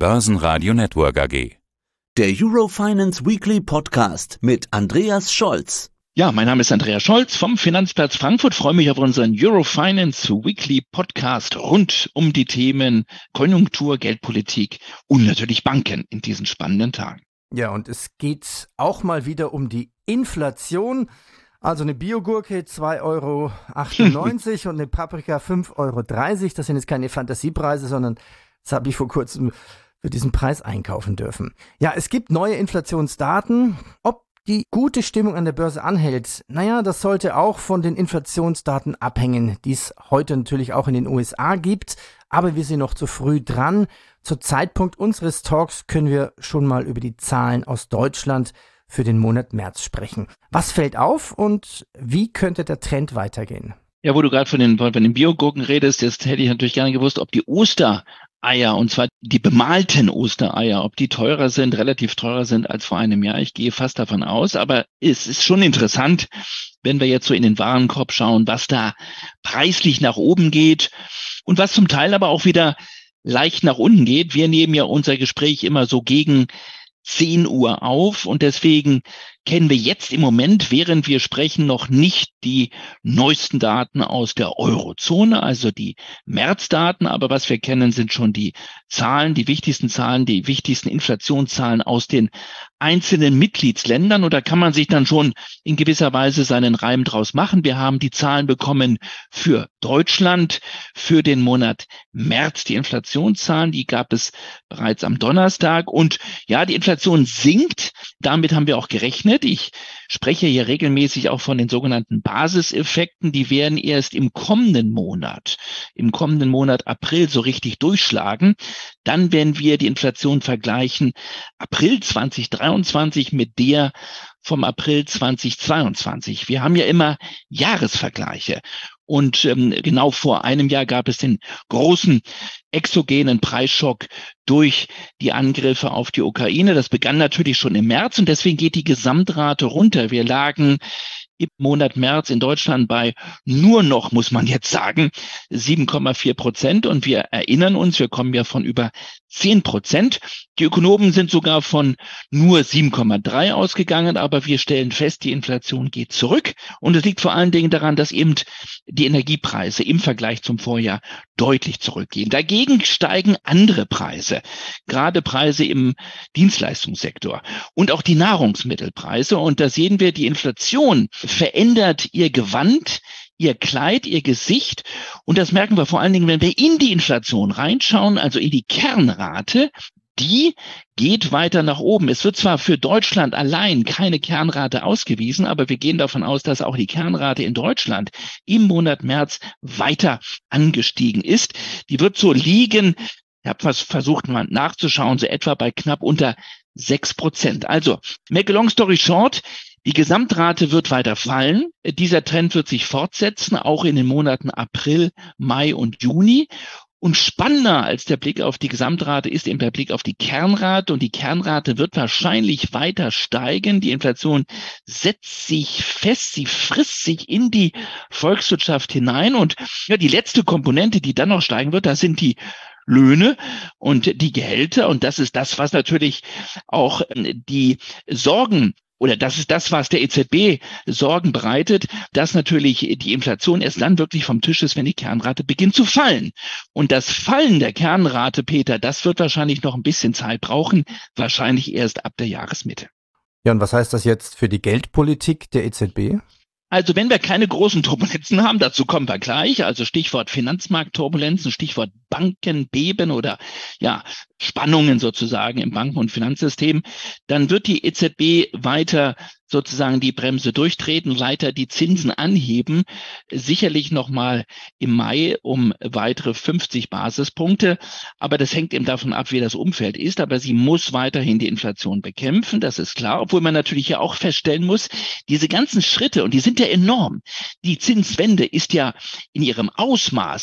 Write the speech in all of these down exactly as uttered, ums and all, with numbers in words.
Börsenradio Network A G. Der Eurofinance Weekly Podcast mit Andreas Scholz. Ja, mein Name ist Andreas Scholz vom Finanzplatz Frankfurt. Freue mich auf unseren Eurofinance Weekly Podcast rund um die Themen Konjunktur, Geldpolitik und natürlich Banken in diesen spannenden Tagen. Ja, und es geht auch mal wieder um die Inflation. Also eine Biogurke zwei Euro achtundneunzig und eine Paprika fünf Euro dreißig. Das sind jetzt keine Fantasiepreise, sondern das habe ich vor kurzem für diesen Preis einkaufen dürfen. Ja, es gibt neue Inflationsdaten. Ob die gute Stimmung an der Börse anhält, naja, das sollte auch von den Inflationsdaten abhängen, die es heute natürlich auch in den U S A gibt. Aber wir sind noch zu früh dran. Zu Zeitpunkt unseres Talks können wir schon mal über die Zahlen aus Deutschland für den Monat März sprechen. Was fällt auf und wie könnte der Trend weitergehen? Ja, wo du gerade von den, von den Biogurken redest, jetzt hätte ich natürlich gerne gewusst, ob die Ostereier, und zwar die bemalten Ostereier, ob die teurer sind, relativ teurer sind als vor einem Jahr. Ich gehe fast davon aus, aber es ist schon interessant, wenn wir jetzt so in den Warenkorb schauen, was da preislich nach oben geht und was zum Teil aber auch wieder leicht nach unten geht. Wir nehmen ja unser Gespräch immer so gegen zehn Uhr auf und deswegen kennen wir jetzt im Moment, während wir sprechen, noch nicht die neuesten Daten aus der Eurozone, also die Märzdaten, aber was wir kennen, sind schon die Zahlen, die wichtigsten Zahlen, die wichtigsten Inflationszahlen aus den einzelnen Mitgliedsländern und da kann man sich dann schon in gewisser Weise seinen Reim draus machen. Wir haben die Zahlen bekommen für Deutschland für den Monat März, die Inflationszahlen, die gab es bereits am Donnerstag und ja, die Inflation sinkt, damit haben wir auch gerechnet. Ich spreche hier regelmäßig auch von den sogenannten Basiseffekten. Die werden erst im kommenden Monat, im kommenden Monat April so richtig durchschlagen. Dann werden wir die Inflation vergleichen April zweitausenddreiundzwanzig mit der vom April zweitausendzweiundzwanzig. Wir haben ja immer Jahresvergleiche. Und ähm, genau vor einem Jahr gab es den großen exogenen Preisschock durch die Angriffe auf die Ukraine. Das begann natürlich schon im März und deswegen geht die Gesamtrate runter. Wir lagen im Monat März in Deutschland bei nur noch, muss man jetzt sagen, sieben Komma vier Prozent und wir erinnern uns, wir kommen ja von über zehn Prozent. Die Ökonomen sind sogar von nur sieben Komma drei ausgegangen, aber wir stellen fest, die Inflation geht zurück und es liegt vor allen Dingen daran, dass eben die Energiepreise im Vergleich zum Vorjahr deutlich zurückgehen. Dagegen steigen andere Preise, gerade Preise im Dienstleistungssektor und auch die Nahrungsmittelpreise und da sehen wir, die Inflation verändert ihr Gewand, ihr Kleid, ihr Gesicht und das merken wir vor allen Dingen, wenn wir in die Inflation reinschauen, also in die Kernrate, die geht weiter nach oben. Es wird zwar für Deutschland allein keine Kernrate ausgewiesen, aber wir gehen davon aus, dass auch die Kernrate in Deutschland im Monat März weiter angestiegen ist. Die wird so liegen, ich habe was versucht mal nachzuschauen, so etwa bei knapp unter sechs Prozent. Also, make a long story short, die Gesamtrate wird weiter fallen. Dieser Trend wird sich fortsetzen, auch in den Monaten April, Mai und Juni. Und spannender als der Blick auf die Gesamtrate ist eben der Blick auf die Kernrate. Und die Kernrate wird wahrscheinlich weiter steigen. Die Inflation setzt sich fest, sie frisst sich in die Volkswirtschaft hinein. Und ja, die letzte Komponente, die dann noch steigen wird, das sind die Löhne und die Gehälter. Und das ist das, was natürlich auch die Sorgen Oder das ist das, was der E Z B Sorgen bereitet, dass natürlich die Inflation erst dann wirklich vom Tisch ist, wenn die Kernrate beginnt zu fallen. Und das Fallen der Kernrate, Peter, das wird wahrscheinlich noch ein bisschen Zeit brauchen, wahrscheinlich erst ab der Jahresmitte. Ja, und was heißt das jetzt für die Geldpolitik der E Z B? Also wenn wir keine großen Turbulenzen haben, dazu kommen wir gleich, also Stichwort Finanzmarktturbulenzen, Stichwort Bankenbeben oder ja Spannungen sozusagen im Banken- und Finanzsystem, dann wird die E Z B weiter sozusagen die Bremse durchtreten, weiter die Zinsen anheben, sicherlich nochmal im Mai um weitere fünfzig Basispunkte, aber das hängt eben davon ab, wie das Umfeld ist, aber sie muss weiterhin die Inflation bekämpfen, das ist klar, obwohl man natürlich ja auch feststellen muss, diese ganzen Schritte, und die sind ja enorm, die Zinswende ist ja in ihrem Ausmaß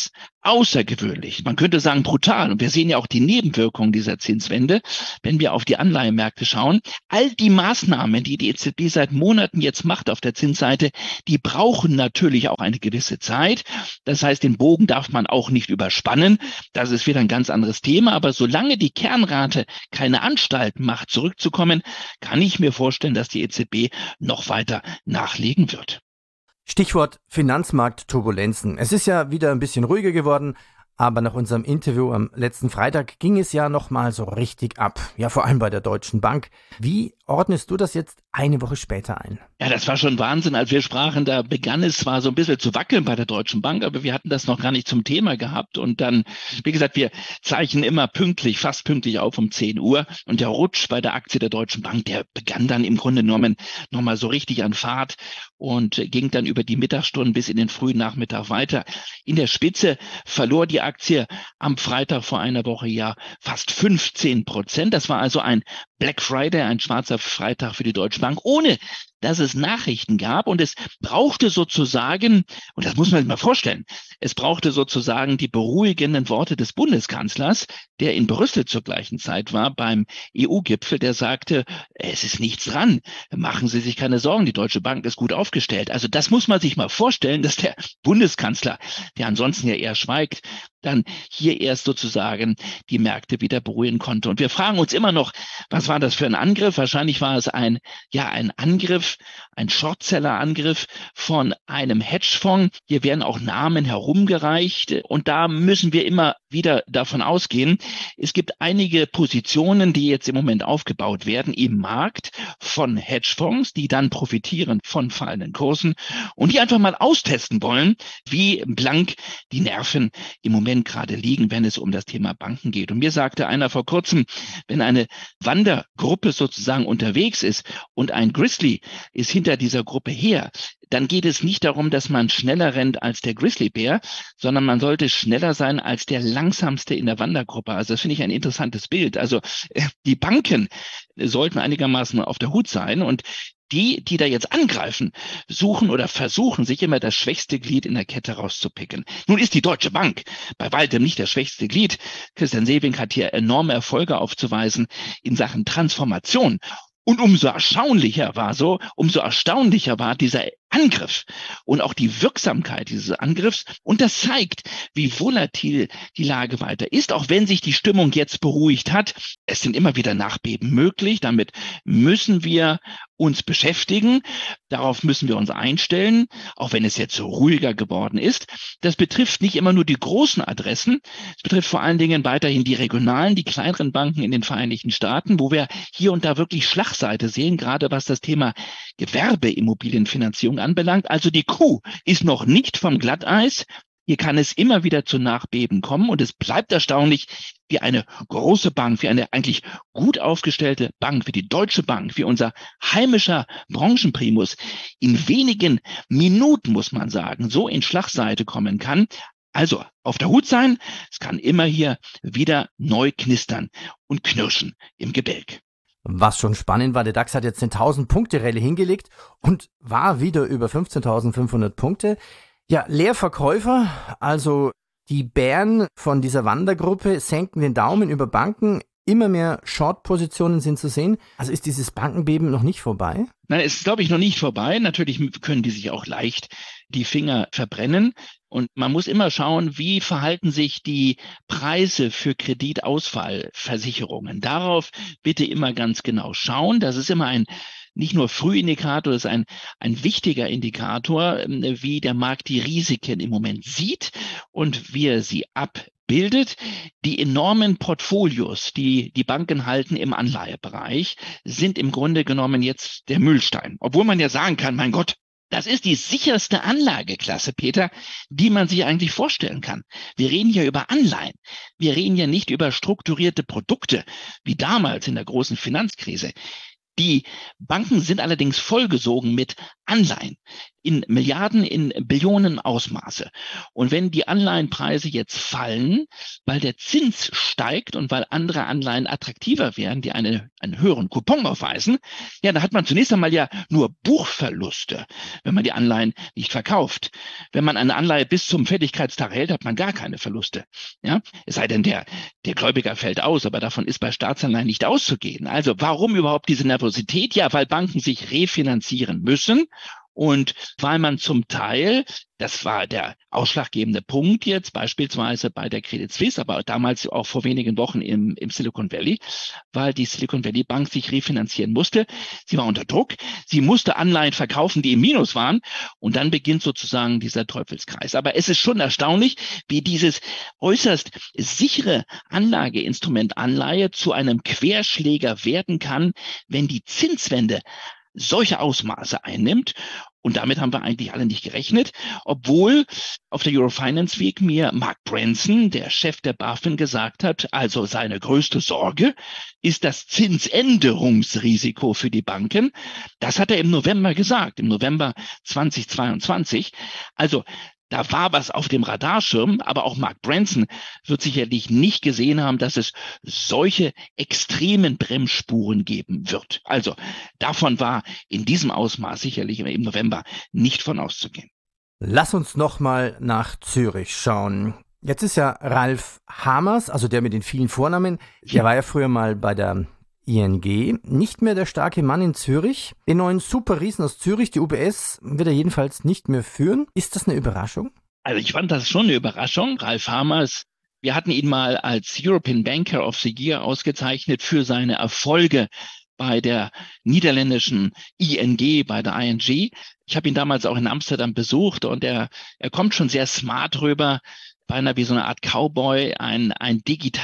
außergewöhnlich, man könnte sagen brutal. Und wir sehen ja auch die Nebenwirkungen dieser Zinswende, wenn wir auf die Anleihenmärkte schauen. All die Maßnahmen, die die E Z B seit Monaten jetzt macht auf der Zinsseite, die brauchen natürlich auch eine gewisse Zeit. Das heißt, den Bogen darf man auch nicht überspannen. Das ist wieder ein ganz anderes Thema. Aber solange die Kernrate keine Anstalten macht, zurückzukommen, kann ich mir vorstellen, dass die E Z B noch weiter nachlegen wird. Stichwort Finanzmarktturbulenzen. Es ist ja wieder ein bisschen ruhiger geworden, aber nach unserem Interview am letzten Freitag ging es ja nochmal so richtig ab. Ja, vor allem bei der Deutschen Bank. Wie ordnest du das jetzt eine Woche später ein? Ja, das war schon Wahnsinn. Als wir sprachen, da begann es zwar so ein bisschen zu wackeln bei der Deutschen Bank, aber wir hatten das noch gar nicht zum Thema gehabt. Und dann, wie gesagt, wir zeichnen immer pünktlich, fast pünktlich auf um zehn Uhr. Und der Rutsch bei der Aktie der Deutschen Bank, der begann dann im Grunde genommen nochmal so richtig an Fahrt und ging dann über die Mittagsstunden bis in den frühen Nachmittag weiter. In der Spitze verlor die Aktie am Freitag vor einer Woche ja fast fünfzehn Prozent. Das war also ein Black Friday, ein schwarzer Freitag für die Deutsche Bank, ohne dass es Nachrichten gab. Und es brauchte sozusagen, und das muss man sich mal vorstellen, es brauchte sozusagen die beruhigenden Worte des Bundeskanzlers, der in Brüssel zur gleichen Zeit war beim E U-Gipfel, der sagte, es ist nichts dran, machen Sie sich keine Sorgen, die Deutsche Bank ist gut aufgestellt. Also das muss man sich mal vorstellen, dass der Bundeskanzler, der ansonsten ja eher schweigt, dann hier erst sozusagen die Märkte wieder beruhigen konnte. Und wir fragen uns immer noch, was war das für ein Angriff? Wahrscheinlich war es ein, ja, ein Angriff, ein Shortseller-Angriff von einem Hedgefonds. Hier werden auch Namen herumgereicht. Und da müssen wir immer wieder davon ausgehen, es gibt einige Positionen, die jetzt im Moment aufgebaut werden im Markt von Hedgefonds, die dann profitieren von fallenden Kursen und die einfach mal austesten wollen, wie blank die Nerven im Moment gerade liegen, wenn es um das Thema Banken geht. Und mir sagte einer vor kurzem, wenn eine Wandergruppe sozusagen unterwegs ist und ein Grizzly ist hinter dieser Gruppe her, dann geht es nicht darum, dass man schneller rennt als der Grizzlybär, sondern man sollte schneller sein als der langsamste in der Wandergruppe. Also das finde ich ein interessantes Bild. Also die Banken sollten einigermaßen auf der Hut sein und die, die da jetzt angreifen, suchen oder versuchen, sich immer das schwächste Glied in der Kette rauszupicken. Nun ist die Deutsche Bank bei weitem nicht das schwächste Glied. Christian Sewing hat hier enorme Erfolge aufzuweisen in Sachen Transformation. Und umso erstaunlicher war so, umso erstaunlicher war dieser Angriff und auch die Wirksamkeit dieses Angriffs. Und das zeigt, wie volatil die Lage weiter ist, auch wenn sich die Stimmung jetzt beruhigt hat. Es sind immer wieder Nachbeben möglich. Damit müssen wir uns beschäftigen. Darauf müssen wir uns einstellen, auch wenn es jetzt so ruhiger geworden ist. Das betrifft nicht immer nur die großen Adressen. Es betrifft vor allen Dingen weiterhin die regionalen, die kleineren Banken in den Vereinigten Staaten, wo wir hier und da wirklich Schlagseite sehen, gerade was das Thema Gewerbeimmobilienfinanzierung anbelangt. Also die Kuh ist noch nicht vom Glatteis. Hier kann es immer wieder zu Nachbeben kommen und es bleibt erstaunlich, wie eine große Bank, wie eine eigentlich gut aufgestellte Bank, wie die Deutsche Bank, wie unser heimischer Branchenprimus in wenigen Minuten, muss man sagen, so in Schlagseite kommen kann. Also auf der Hut sein, es kann immer hier wieder neu knistern und knirschen im Gebälk. Was schon spannend war, der DAX hat jetzt eine tausend-Punkte-Rallye hingelegt und war wieder über fünfzehntausendfünfhundert Punkte. Ja, Leerverkäufer, also die Bären von dieser Wandergruppe senken den Daumen über Banken. Immer mehr Short-Positionen sind zu sehen. Also ist dieses Bankenbeben noch nicht vorbei? Nein, es ist, glaube ich, noch nicht vorbei. Natürlich können die sich auch leicht die Finger verbrennen. Und man muss immer schauen, wie verhalten sich die Preise für Kreditausfallversicherungen. Darauf bitte immer ganz genau schauen. Das ist immer ein nicht nur Frühindikator, das ist ein, ein wichtiger Indikator, wie der Markt die Risiken im Moment sieht und wie er sie abbildet. Die enormen Portfolios, die die Banken halten im Anleihebereich, sind im Grunde genommen jetzt der Mühlstein. Obwohl man ja sagen kann, mein Gott, das ist die sicherste Anlageklasse, Peter, die man sich eigentlich vorstellen kann. Wir reden ja über Anleihen. Wir reden ja nicht über strukturierte Produkte, wie damals in der großen Finanzkrise. Die Banken sind allerdings vollgesogen mit Anleihen. in Milliarden, in Billionen Ausmaße. Und wenn die Anleihenpreise jetzt fallen, weil der Zins steigt und weil andere Anleihen attraktiver werden, die eine, einen höheren Coupon aufweisen, ja, da hat man zunächst einmal ja nur Buchverluste, wenn man die Anleihen nicht verkauft. Wenn man eine Anleihe bis zum Fälligkeitstag hält, hat man gar keine Verluste. Ja, es sei denn, der, der Gläubiger fällt aus, aber davon ist bei Staatsanleihen nicht auszugehen. Also warum überhaupt diese Nervosität? Ja, weil Banken sich refinanzieren müssen. Und weil man zum Teil, das war der ausschlaggebende Punkt jetzt, beispielsweise bei der Credit Suisse, aber damals auch vor wenigen Wochen im, im Silicon Valley, weil die Silicon Valley Bank sich refinanzieren musste. Sie war unter Druck. Sie musste Anleihen verkaufen, die im Minus waren. Und dann beginnt sozusagen dieser Teufelskreis. Aber es ist schon erstaunlich, wie dieses äußerst sichere Anlageinstrument Anleihe zu einem Querschläger werden kann, wenn die Zinswende solche Ausmaße einnimmt. Und damit haben wir eigentlich alle nicht gerechnet, obwohl auf der Eurofinance Week mir Mark Branson, der Chef der BaFin, gesagt hat, also seine größte Sorge ist das Zinsänderungsrisiko für die Banken. Das hat er im November gesagt, im November zweitausendzweiundzwanzig. Also da war was auf dem Radarschirm, aber auch Mark Branson wird sicherlich nicht gesehen haben, dass es solche extremen Bremsspuren geben wird. Also davon war in diesem Ausmaß sicherlich im November nicht von auszugehen. Lass uns nochmal nach Zürich schauen. Jetzt ist ja Ralf Hamers, also der mit den vielen Vornamen, der war ja früher mal bei der I N G, nicht mehr der starke Mann in Zürich. Den neuen Superriesen aus Zürich, die U B S, wird er jedenfalls nicht mehr führen. Ist das eine Überraschung? Also ich fand das schon eine Überraschung. Ralf Hamers, wir hatten ihn mal als European Banker of the Year ausgezeichnet für seine Erfolge bei der niederländischen I N G, bei der I N G. Ich habe ihn damals auch in Amsterdam besucht und er, er kommt schon sehr smart rüber. Beinahe wie so eine Art Cowboy, ein, ein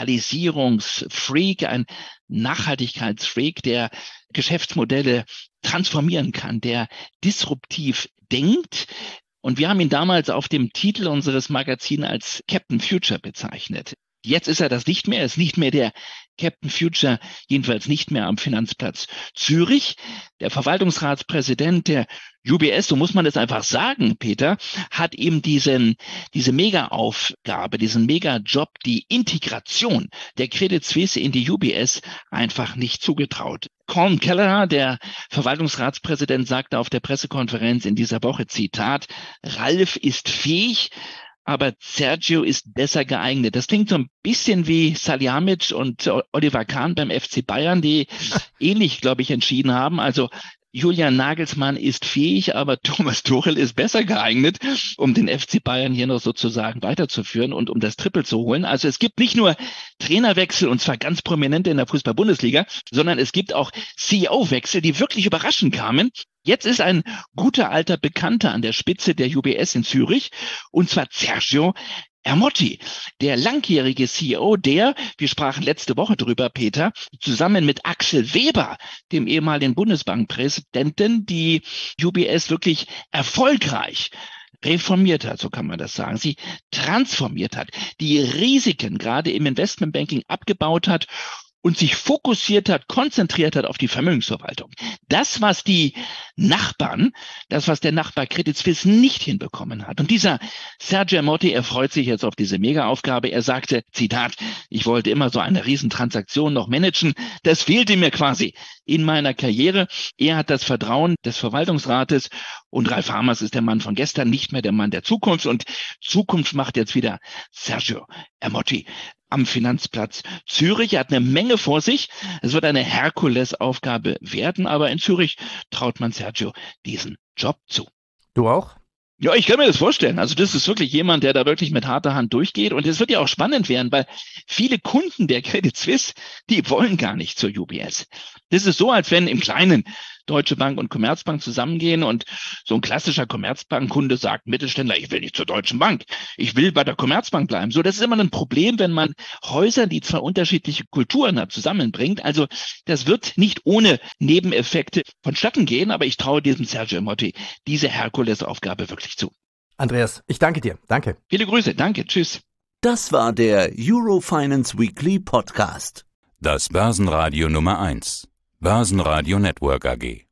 Digitalisierungsfreak, ein Nachhaltigkeitsfreak, der Geschäftsmodelle transformieren kann, der disruptiv denkt. Und wir haben ihn damals auf dem Titel unseres Magazins als Captain Future bezeichnet. Jetzt ist er das nicht mehr, er ist nicht mehr der Captain Future, jedenfalls nicht mehr am Finanzplatz Zürich. Der Verwaltungsratspräsident der U B S, so muss man es einfach sagen, Peter, hat ihm diesen, diese Mega-Aufgabe, diesen Mega-Job, die Integration der Credit Suisse in die U B S einfach nicht zugetraut. Colm Kelleher, der Verwaltungsratspräsident, sagte auf der Pressekonferenz in dieser Woche, Zitat, Ralf ist fähig, aber Sergio ist besser geeignet. Das klingt so ein bisschen wie Salihamidzic und Oliver Kahn beim F C Bayern, die ähnlich, glaube ich, entschieden haben. Also Julian Nagelsmann ist fähig, aber Thomas Tuchel ist besser geeignet, um den F C Bayern hier noch sozusagen weiterzuführen und um das Triple zu holen. Also es gibt nicht nur Trainerwechsel, und zwar ganz prominente in der Fußball-Bundesliga, sondern es gibt auch C E O-Wechsel, die wirklich überraschend kamen. Jetzt ist ein guter alter Bekannter an der Spitze der U B S in Zürich, und zwar Sergio Ermotti, der langjährige C E O, der, wir sprachen letzte Woche drüber, Peter, zusammen mit Axel Weber, dem ehemaligen Bundesbankpräsidenten, die U B S wirklich erfolgreich reformiert hat, so kann man das sagen, sie transformiert hat, die Risiken gerade im Investmentbanking abgebaut hat und sich fokussiert hat, konzentriert hat auf die Vermögensverwaltung. Das, was die Nachbarn, das, was der Nachbar Credit Suisse nicht hinbekommen hat. Und dieser Sergio Ermotti, er freut sich jetzt auf diese Mega-Aufgabe. Er sagte, Zitat, ich wollte immer so eine Riesentransaktion noch managen. Das fehlte mir quasi in meiner Karriere. Er hat das Vertrauen des Verwaltungsrates, und Ralf Hamers ist der Mann von gestern, nicht mehr der Mann der Zukunft. Und Zukunft macht jetzt wieder Sergio Ermotti am Finanzplatz Zürich. Er hat eine Menge vor sich. Es wird eine Herkulesaufgabe werden, aber in Zürich traut man Sergio diesen Job zu. Du auch? Ja, ich kann mir das vorstellen. Also das ist wirklich jemand, der da wirklich mit harter Hand durchgeht. Und es wird ja auch spannend werden, weil viele Kunden der Credit Suisse, die wollen gar nicht zur U B S. Das ist so, als wenn im Kleinen Deutsche Bank und Commerzbank zusammengehen und so ein klassischer Commerzbankkunde sagt, Mittelständler, ich will nicht zur Deutschen Bank, ich will bei der Commerzbank bleiben. So, das ist immer ein Problem, wenn man Häuser, die zwar unterschiedliche Kulturen haben, zusammenbringt. Also das wird nicht ohne Nebeneffekte vonstatten gehen, aber ich traue diesem Sergio Ermotti diese Herkulesaufgabe wirklich zu. Andreas, ich danke dir. Danke. Viele Grüße. Danke. Tschüss. Das war der Eurofinance Weekly Podcast. Das Börsenradio Nummer eins. Börsenradio Network A G.